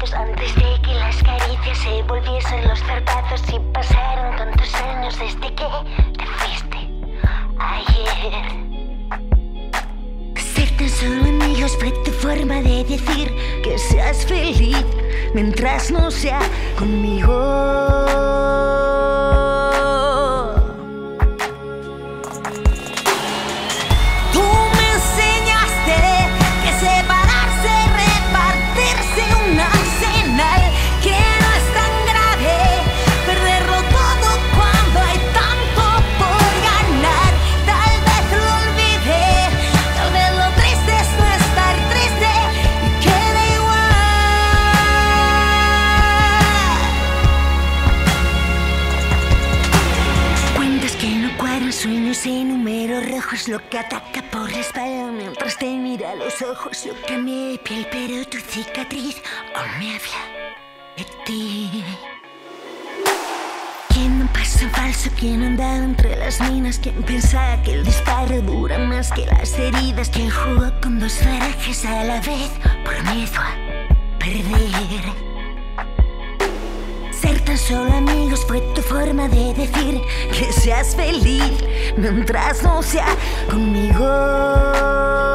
labios antes de que las caricias se volviesen los zarpazos. Y pasaron tantos años desde que te fuiste ayer. Ser tan solo amigos fue tu forma de decir que seas feliz mientras no sea conmigo. Sueños y números rojos, lo que ataca por la espalda mientras te mira a los ojos. Yo cambié de piel, pero tu cicatriz aún me habla de ti. ¿Quién da un paso falso? ¿Quién andaba entre las minas? ¿Quién pensaba que el disparo dura más que las heridas? ¿Quién jugó con dos farajes a la vez por miedo a perder? Ser tan solo amigos fue tu forma de decir que seas feliz mientras no sea conmigo.